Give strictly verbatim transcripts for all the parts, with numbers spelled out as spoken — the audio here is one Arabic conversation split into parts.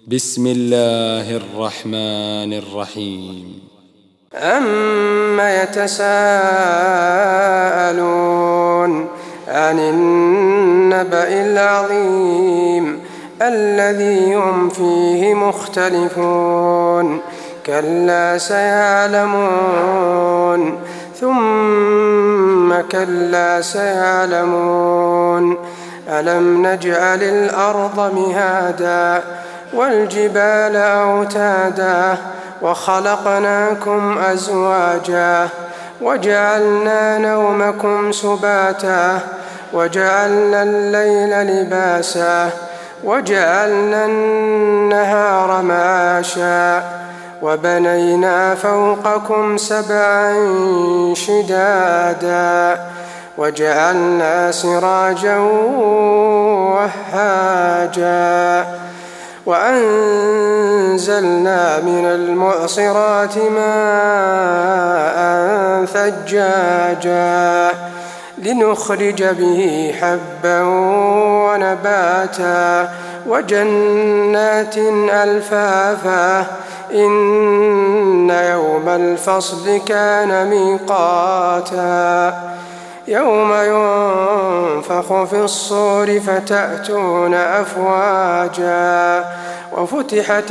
بسم الله الرحمن الرحيم. عَمَّ يتساءلون عن النبأ العظيم الذي هم فيه مختلفون كلا سيعلمون ثم كلا سيعلمون ألم نجعل الأرض مهادا والجبال أوتادا وخلقناكم أزواجا وجعلنا نومكم سباتا وجعلنا الليل لباسا وجعلنا النهار معاشا وبنينا فوقكم سبعا شدادا وجعلنا سراجا وهاجا وأنزلنا من المعصرات ماء ثجاجا لنخرج به حبا ونباتا وجنات ألفافا إن يوم الفصل كان ميقاتا يوم ينفخ في الصور فتأتون أفواجا وفتحت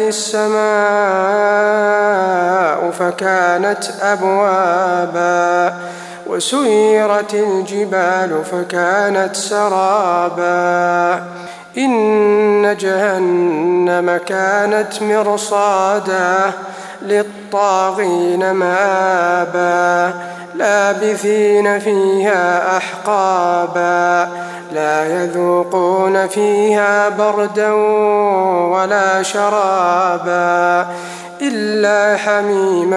السماء فكانت أبوابا وسيرت الجبال فكانت سرابا إن جهنم كانت مرصادا للطاغين مآبا لابثين فيها أحقابا لا يذوقون فيها بردا ولا شرابا إلا حميما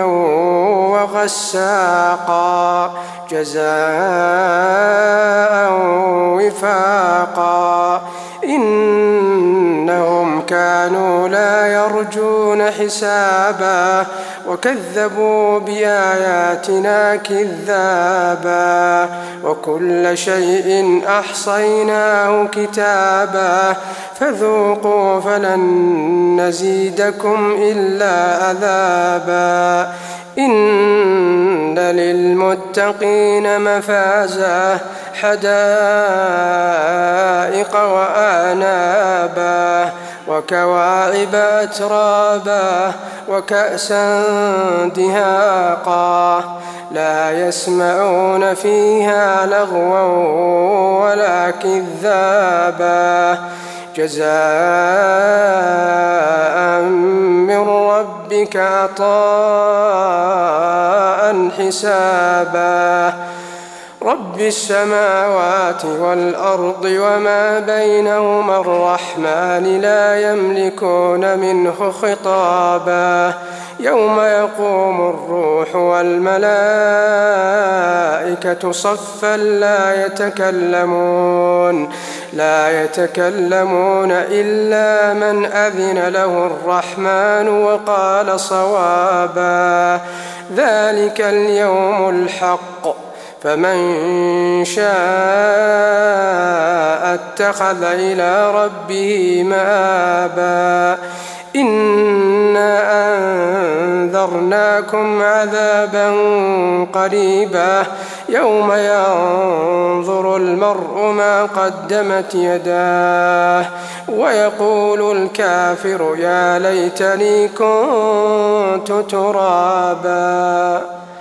وغساقا جزاء وفاقا إنهم كانوا لا يرجون حسابا وكذبوا بآياتنا كذابا وكل شيء أحصيناه كتابا فذوقوا فلن نزيدكم إلا عذابا إن للمتقين مفازا حدائق وأعنابا وكواعب أترابا وكأسا دهاقا لا يسمعون فيها لغوا ولا كذابا جزاء من ربك عطاء حسابا رب السماوات والأرض وما بينهما الرحمن لا يملكون منه خطابا يوم يقوم الروح والملائكة صفا لا يتكلمون لا يتكلمون إلا من أذن له الرحمن وقال صوابا ذلك اليوم الحق فمن شاء اتخذ إلى ربه مآبا إنا أنذرناكم عذابا قريبا يوم ينظر المرء ما قدمت يداه ويقول الكافر يا ليتني كنت ترابا.